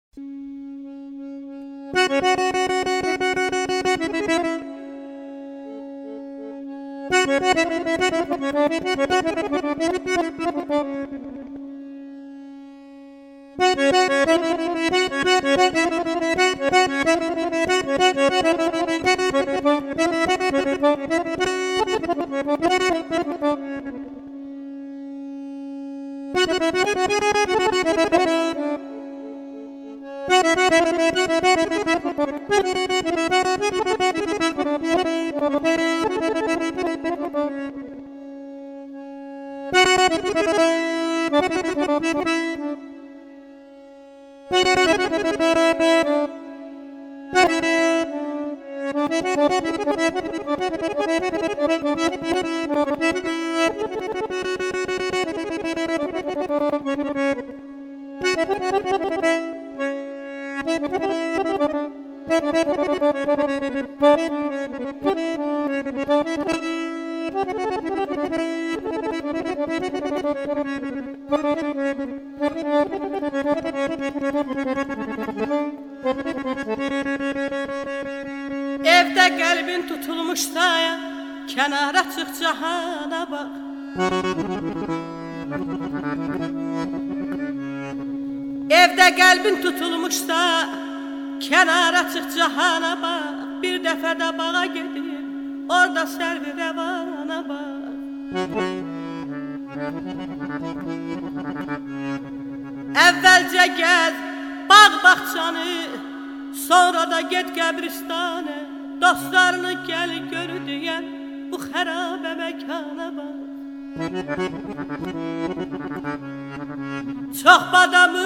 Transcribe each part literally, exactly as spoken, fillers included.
Evdə qəlbin tutulmuşsa, kənara çıx cahana bax. Evdə qəlbin tutulmuşsa, kənara çıx cahana bax. Bir dəfə də bağa gedib, orada sərvi rəvana bax. Əvvəlcə gəz bağ baxçanı, sonra da get qəbristanə. Dostlarını gəl gör deyən bu xərabə məkana bax. Çox badamı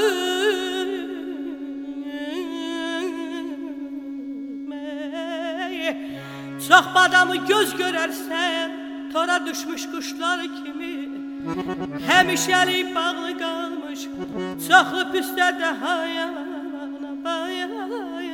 Çox badamı göz görərsən, tora düşmüş quşlar kimi. Həmişəlik bağlı qalmış, çoxlu püstədə hayana bayana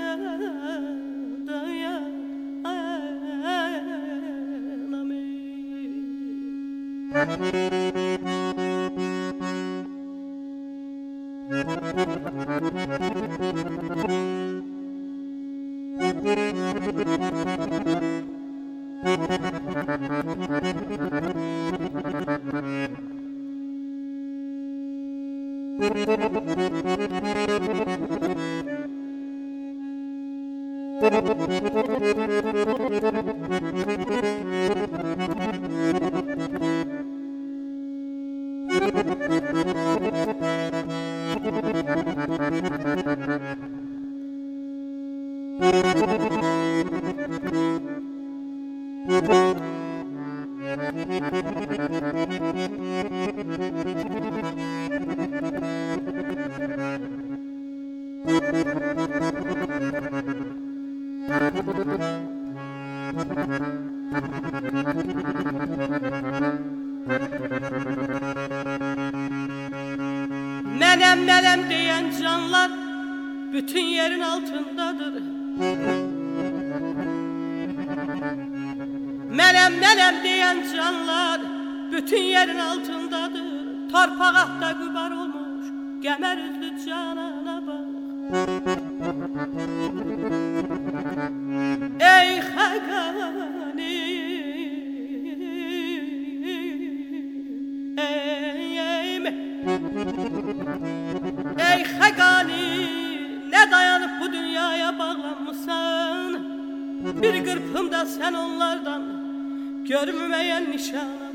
Mənəm, mənəm deyən canlar bütün yerin altındadır. Mənəm, mənəm deyən canlar bütün yerin altındadır. Torpaqda qübar olmuş qəmər üzlü canana bax. Ey xəqani, Ey xəqani, nə dayanıb bu dünyaya bağlanmışsan? Bir qırpımda sən onlardan görməyən nişana.